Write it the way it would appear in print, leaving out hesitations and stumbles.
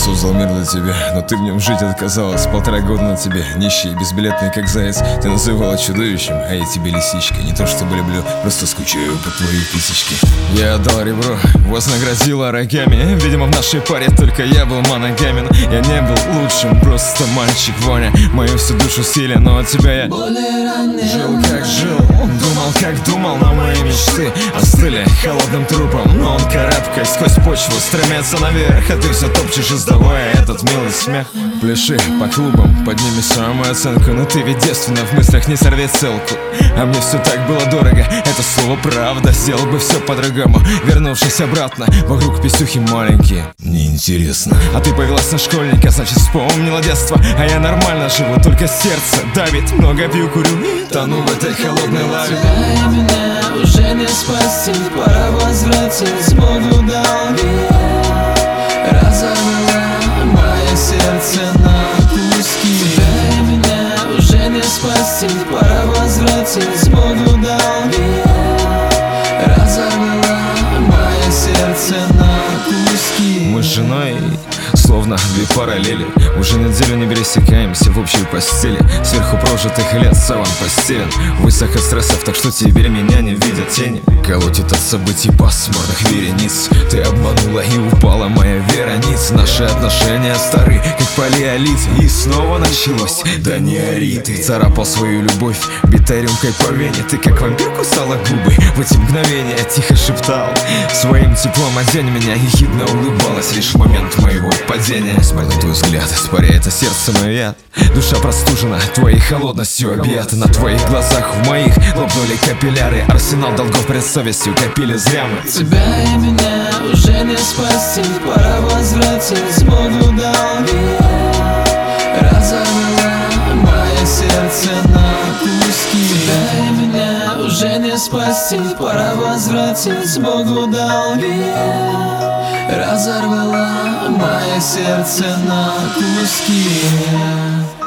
создал мир для тебя, но ты в нем жить отказалась. 1,5 года на тебе, нищий, безбилетный как заяц. Ты называла чудовищем, а я тебе лисичкой. Не то чтобы люблю, просто скучаю по твоей писечке. Я отдал ребро, вознаградила рогами. Видимо, в нашей паре только я был моногамен. Я не был лучшим, просто мальчик воня. Мою всю душу силе, но от тебя я жил как жил, думал как думал, но мои мечты остыли холодным трупом. Но он карабкой сквозь почву стремится наверх, а ты все топчешь, издавая этот милый смех. Пляши по клубам, подними самую оценку, но ты ведь девственно в мыслях, не сорви целку. А мне все так было дорого, это слово правда. Сделал бы все по-другому, вернувшись обратно. Вокруг писюхи маленькие, мне интересно. А ты повелась на школьника, значит вспомнила детство. А я нормально живу, только сердце давит. Много пью, курю, тону в этой холодной лаве. Тебя и меня уже не спасти, пора возвратить Богу долги. Разорвала мое сердце на куски. Тебя и меня уже не спасти, пора возвратить Богу долги. Разорвала мое сердце на куски. Мы с женой словно две параллели. Уже неделю не пересекаемся в общей постели. Сверху прожитых лет саван постелен. Высох от стрессов, так что теперь меня не видят тени. Колотит от событий пасмурных верениц. Ты обманула и упала моя вера ниц. Наши отношения стары, как палеолит. И снова началось, да не ори. Ты царапал свою любовь битой рюмкой по вене. Ты как вампир кусала губы. В эти мгновения тихо шептал: своим теплом одень меня. Ехидно улыбалась лишь в момент моего падения. Смольный твой взгляд испаряет сердце мое яд. Душа простужена твоей холодностью объята. На твоих глазах в моих лопнули капилляры. Арсенал долгов пред совестью копили зря мы. Тебя и меня уже не спасти, пора возвратить Богу долги. Разорвала мое сердце на куски. Тебя и меня уже не спасти, пора возвратить Богу долги. Разорвала мое сердце на куски.